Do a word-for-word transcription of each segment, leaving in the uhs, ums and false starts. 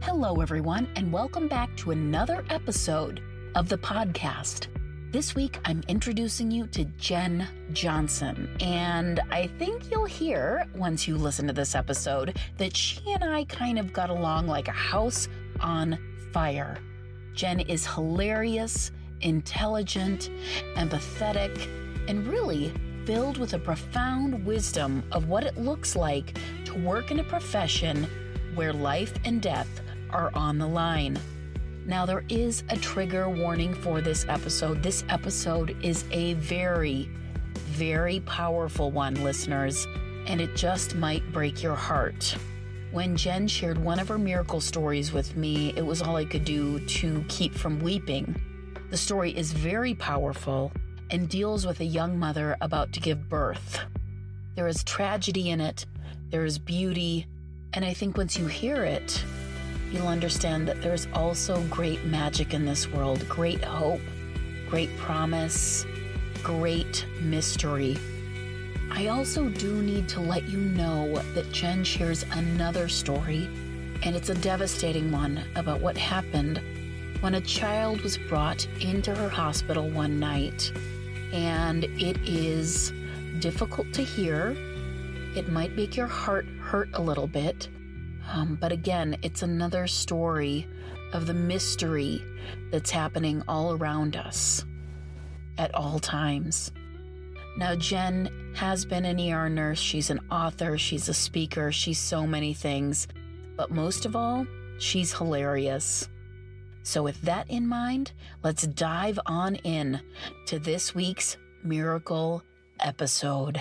Hello, everyone, and welcome back to another episode of the podcast. This week, I'm introducing you to Jen Johnson, and I think you'll hear, once you listen to this episode, that she and I kind of got along like a house on fire. Jen is hilarious, intelligent, empathetic, and really filled with a profound wisdom of what it looks like to work in a profession where life and death are on the line. Now, there is a trigger warning for this episode. This episode is a very, very powerful one, listeners, and it just might break your heart. When Jen shared one of her miracle stories with me, it was all I could do to keep from weeping. The story is very powerful and deals with a young mother about to give birth. There is tragedy in it, there is beauty, and I think once you hear it, you'll understand that there's also great magic in this world, great hope, great promise, great mystery. I also do need to let you know that Jen shares another story, and it's a devastating one about what happened when a child was brought into her hospital one night. And it is difficult to hear. It might make your heart hurt a little bit. Um, but again, it's another story of the mystery that's happening all around us at all times. Now, Jen has been an E R nurse. She's an author. She's a speaker. She's so many things. But most of all, she's hilarious. So with that in mind, let's dive on in to this week's miracle episode.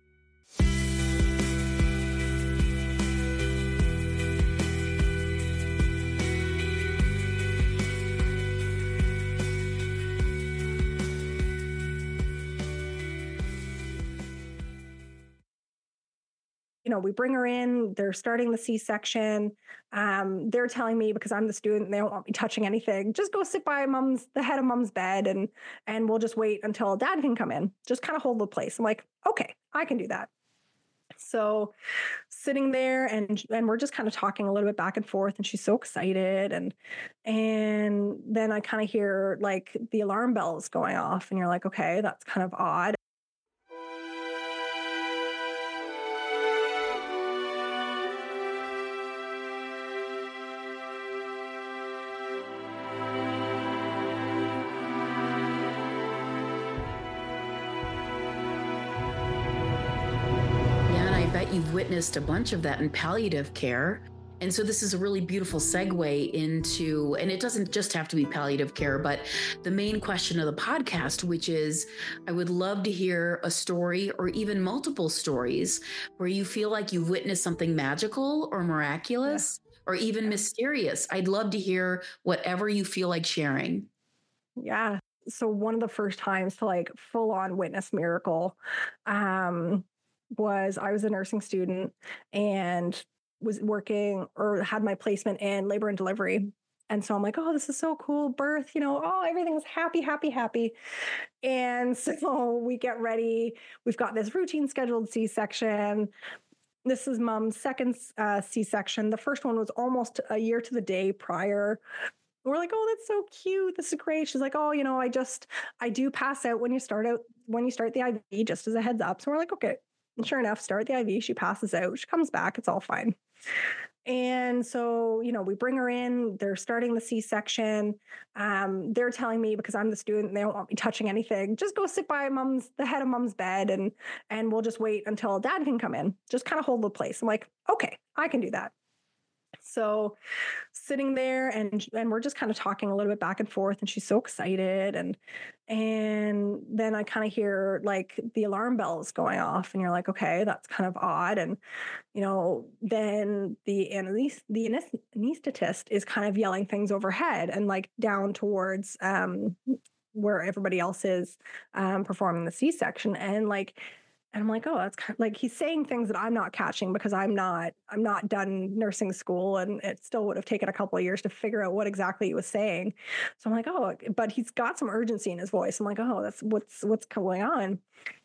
You know, we bring her in, they're starting the C-section. Um, they're telling me, because I'm the student, they don't want me touching anything, just go sit by mom's, the head of mom's bed, and and we'll just wait until dad can come in. Just kind of hold the place. I'm like, okay, I can do that. So sitting there, and and we're just kind of talking a little bit back and forth, and she's so excited. And and then I kind of hear like the alarm bells going off, and you're like, okay, that's kind of odd. You've witnessed a bunch of that in palliative care. And so this is a really beautiful segue into, and it doesn't just have to be palliative care, but the main question of the podcast, which is, I would love to hear a story or even multiple stories where you feel like you've witnessed something magical or miraculous yeah. or even yeah. mysterious. I'd love to hear whatever you feel like sharing. Yeah. So one of the first times to like full on witness miracle, um, was I was a nursing student and was working or had my placement in labor and delivery. And so I'm like, oh, this is so cool. Birth, you know, oh, everything's happy, happy, happy. And so we get ready. We've got this routine scheduled C-section. This is mom's second uh, C-section. The first one was almost a year to the day prior. We're like, oh, that's so cute. This is great. She's like, oh, you know, I just, I do pass out when you start out, when you start the I V, just as a heads up. So we're like, okay. And sure enough, start the I V, she passes out, she comes back, it's all fine. And so, you know, we bring her in, they're starting the C-section. Um, they're telling me, because I'm the student, they don't want me touching anything, just go sit by mom's, the head of mom's bed, and and we'll just wait until dad can come in. Just kind of hold the place. I'm like, okay, I can do that. So sitting there, and and we're just kind of talking a little bit back and forth, and she's so excited. And and then I kind of hear like the alarm bells going off, and you're like, okay, that's kind of odd. And, you know, then the anesthetist, the anesthetist is kind of yelling things overhead and like down towards um, where everybody else is um, performing the C-section. And like, And I'm like, oh, that's kind of like he's saying things that I'm not catching because I'm not, I'm not done nursing school, and it still would have taken a couple of years to figure out what exactly he was saying. So I'm like, oh, but he's got some urgency in his voice. I'm like, oh, that's what's what's going on.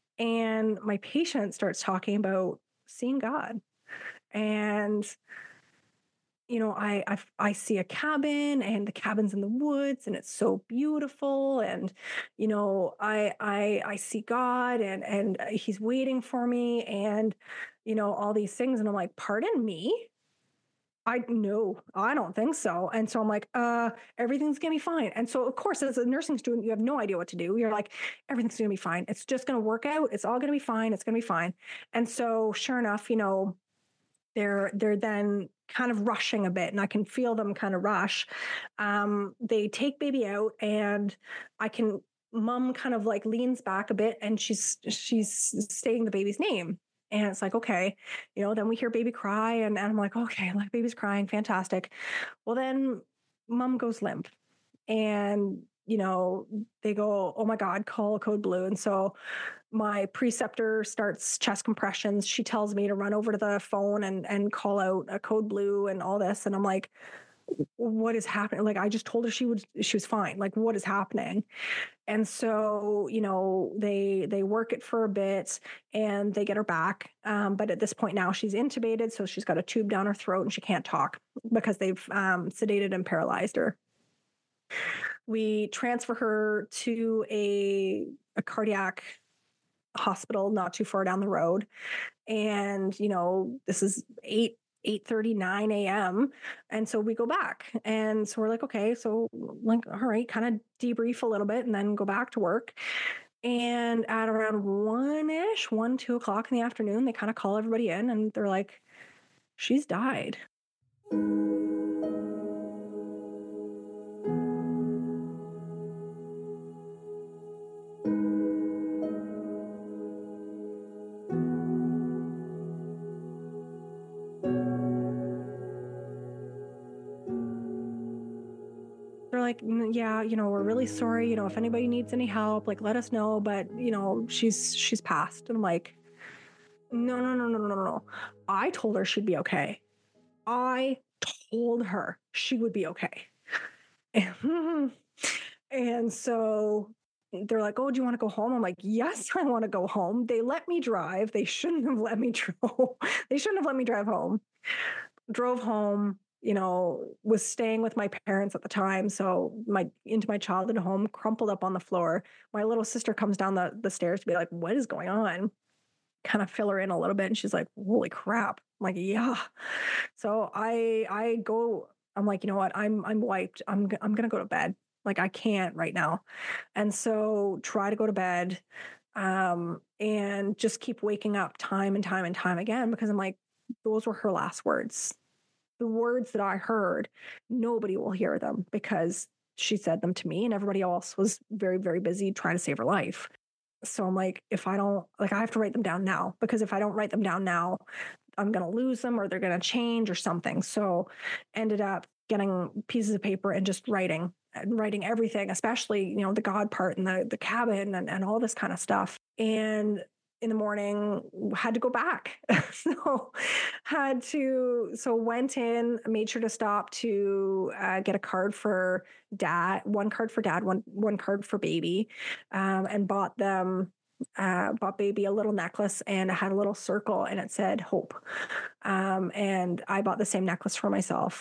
And my patient starts talking about seeing God, and you know, I, I I see a cabin and the cabin's in the woods and it's so beautiful. And, you know, I I I see God and and he's waiting for me and, you know, all these things. And I'm like, pardon me? I no, I don't think so. And so I'm like, uh, everything's gonna be fine. And so of course, as a nursing student, you have no idea what to do. You're like, everything's gonna be fine. It's just gonna work out. It's all gonna be fine. It's gonna be fine. And so sure enough, you know, they're they're then kind of rushing a bit and I can feel them kind of rush. Um, they take baby out and I can mom kind of like leans back a bit and she's she's saying the baby's name. And it's like, okay, you know, then we hear baby cry and, and I'm like, okay, like baby's crying, fantastic. Well, then mom goes limp and you know they go, oh my god, call code blue. And so my preceptor starts chest compressions. She tells me to run over to the phone and and call out a code blue and all this. And I'm like, what is happening? Like, I just told her she would, she was fine. Like, what is happening? And so, you know, they they work it for a bit and they get her back. Um, but at this point now she's intubated, so she's got a tube down her throat and she can't talk because they've um, sedated and paralyzed her. We transfer her to a a cardiac hospital not too far down the road. And, you know, this is eight eight thirty nine a.m. And so we go back. And so we're like, okay, so like, all right, kind of debrief a little bit and then go back to work. And at around one-ish, one, two o'clock in the afternoon, they kind of call everybody in and they're like, she's died. They're like, "Mm, yeah, you know, we're really sorry. You know, if anybody needs any help, like let us know. But you know, she's she's passed." And I'm like, no, no, no, no, no, no, no. I told her she'd be okay. I told her she would be okay. And, and so they're like, oh, do you want to go home? I'm like, yes, I want to go home. They let me drive. They shouldn't have let me drive. They shouldn't have let me drive home. Drove home, you know, was staying with my parents at the time. So my into my childhood home, crumpled up on the floor. My little sister comes down the, the stairs to be like, what is going on? Kind of fill her in a little bit. And she's like, holy crap. I'm like, yeah. So I I go, I'm like, you know what? I'm I'm wiped. I'm I'm gonna go to bed. Like I can't right now. And so try to go to bed. Um, and just keep waking up time and time and time again because I'm like, those were her last words. The words that I heard, nobody will hear them because she said them to me and everybody else was very, very busy trying to save her life. So I'm like, if I don't, like, I have to write them down now because if I don't write them down now, I'm going to lose them or they're going to change or something. So ended up getting pieces of paper and just writing and writing everything, especially, you know, the God part and the, the cabin and, and all this kind of stuff. And in the morning had to go back. so had to, so went in, made sure to stop to uh, get a card for dad, one card for dad, one, one card for baby, um, and bought them, uh, bought baby a little necklace and it had a little circle and it said hope. Um, and I bought the same necklace for myself.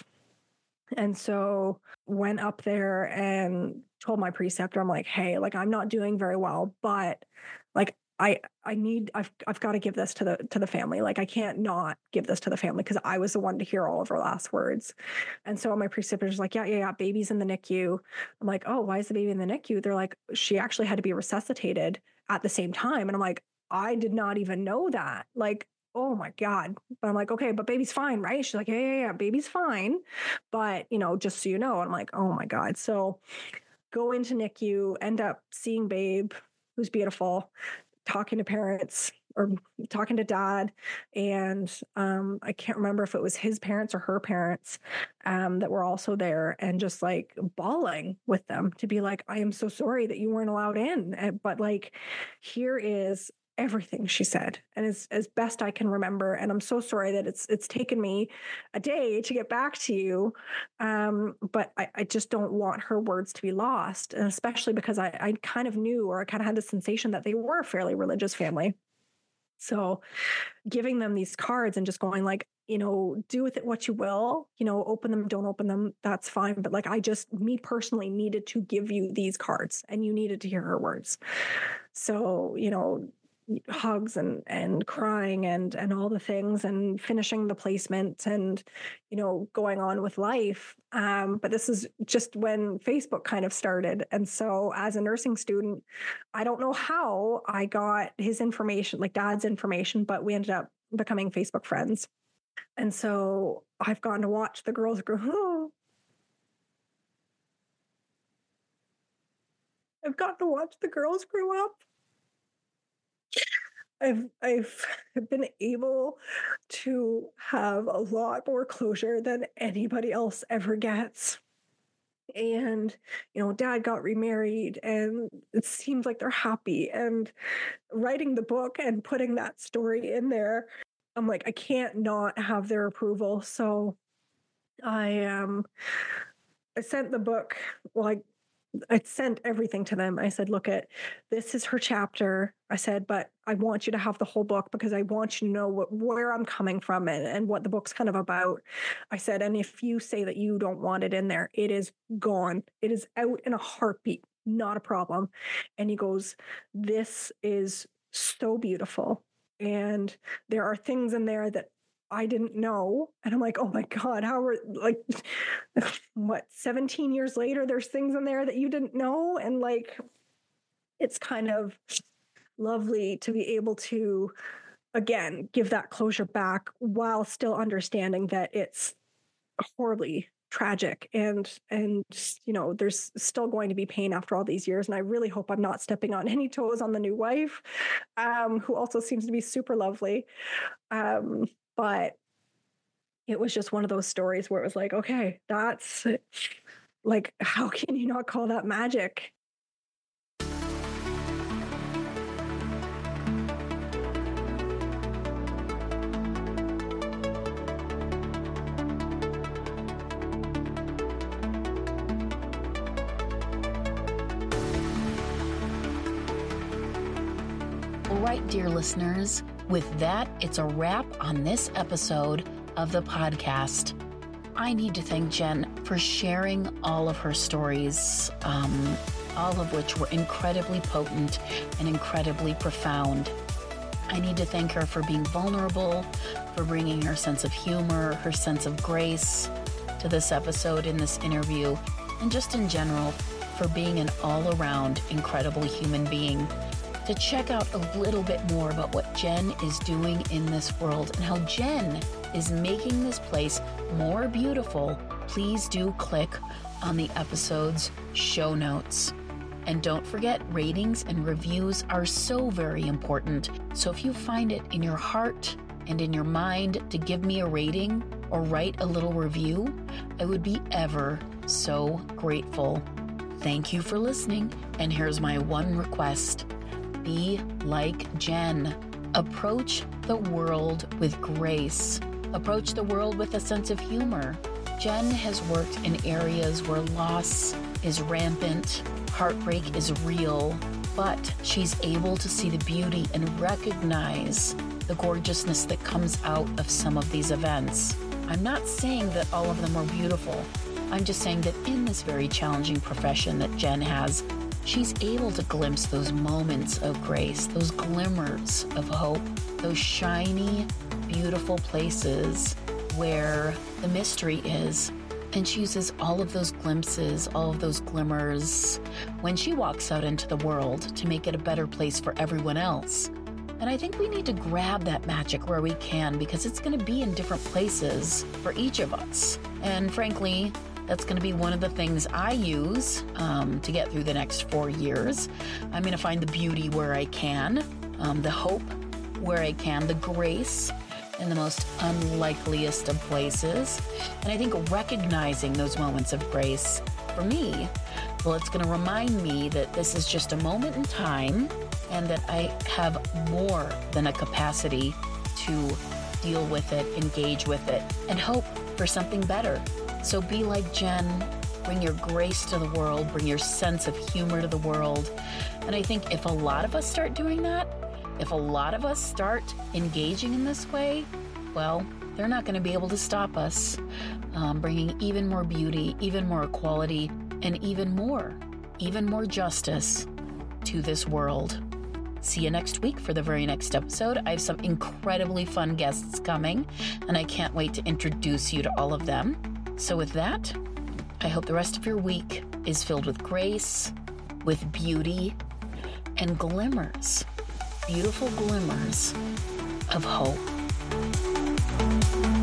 And so went up there and told my preceptor, I'm like, hey, like, I'm not doing very well, but like, I, I need, I've, I've got to give this to the, to the family. Like, I can't not give this to the family because I was the one to hear all of her last words. And so my preceptor's like, yeah, yeah, yeah, baby's in the N I C U. I'm like, oh, why is the baby in the N I C U? They're like, she actually had to be resuscitated at the same time. And I'm like, I did not even know that. Like, oh my God. But I'm like, okay, but baby's fine, right? She's like, yeah, yeah, yeah, baby's fine. But, you know, just so you know, and I'm like, oh my God. So go into N I C U, end up seeing babe, who's beautiful, talking to parents or talking to dad. And um, I can't remember if it was his parents or her parents um, that were also there and just like bawling with them to be like, I am so sorry that you weren't allowed in. But like, here is everything she said. And as, as best I can remember. And I'm so sorry that it's, it's taken me a day to get back to you. Um, but I, I just don't want her words to be lost. And especially because I, I kind of knew, or I kind of had the sensation that they were a fairly religious family. So giving them these cards and just going like, you know, do with it what you will, you know, open them, don't open them, that's fine. But like, I just, me personally needed to give you these cards and you needed to hear her words. So, you know, hugs and and crying and and all the things and finishing the placement and, you know, going on with life. Um, but this is just when Facebook kind of started. And so as a nursing student, I don't know how I got his information, like Dad's information, but we ended up becoming Facebook friends. And so I've gotten to watch the girls grow. Oh, I've gotten to watch the girls grow up. I've I've been able to have a lot more closure than anybody else ever gets. And, you know, Dad got remarried and it seems like they're happy. And writing the book and putting that story in there, I'm like, I can't not have their approval. So I um I sent the book, like I sent everything to them. I said, look at, this is her chapter. I said, but I want you to have the whole book because I want you to know what, where I'm coming from and, and what the book's kind of about. I said, and if you say that you don't want it in there, it is gone. It is out in a heartbeat, not a problem. And he goes, this is so beautiful. And there are things in there that I didn't know. And I'm like, oh my God, how are, like, what, seventeen years later, there's things in there that you didn't know. And like, it's kind of lovely to be able to, again, give that closure back while still understanding that it's horribly tragic and, and, you know, there's still going to be pain after all these years. And I really hope I'm not stepping on any toes on the new wife, um, who also seems to be super lovely. Um, But it was just one of those stories where it was like, okay, that's like, how can you not call that magic? All right, dear listeners. With that, it's a wrap on this episode of the podcast. I need to thank Jen for sharing all of her stories, um, all of which were incredibly potent and incredibly profound. I need to thank her for being vulnerable, for bringing her sense of humor, her sense of grace to this episode in this interview, and just in general, for being an all-around incredible human being. To check out a little bit more about what Jen is doing in this world and how Jen is making this place more beautiful, please do click on the episode's show notes. And don't forget, ratings and reviews are so very important. So if you find it in your heart and in your mind to give me a rating or write a little review, I would be ever so grateful. Thank you for listening. And here's my one request. Be like Jen. Approach the world with grace. Approach the world with a sense of humor. Jen has worked in areas where loss is rampant, heartbreak is real, but she's able to see the beauty and recognize the gorgeousness that comes out of some of these events. I'm not saying that all of them are beautiful. I'm just saying that in this very challenging profession that Jen has, she's able to glimpse those moments of grace, those glimmers of hope, those shiny, beautiful places where the mystery is. And she uses all of those glimpses, all of those glimmers when she walks out into the world to make it a better place for everyone else. And I think we need to grab that magic where we can, because it's going to be in different places for each of us. And frankly, that's going to be one of the things I use um, to get through the next four years. I'm going to find the beauty where I can, um, the hope where I can, the grace in the most unlikeliest of places. And I think recognizing those moments of grace for me, well, it's going to remind me that this is just a moment in time and that I have more than a capacity to deal with it, engage with it, and hope for something better. So be like Jen, bring your grace to the world, bring your sense of humor to the world. And I think if a lot of us start doing that, If a lot of us start engaging in this way, well, they're not going to be able to stop us, um, bringing even more beauty, even more equality, and even more, even more justice to this world. See you next week for the very next episode. I have some incredibly fun guests coming, and I can't wait to introduce you to all of them. So with that, I hope the rest of your week is filled with grace, with beauty, and glimmers, beautiful glimmers of hope.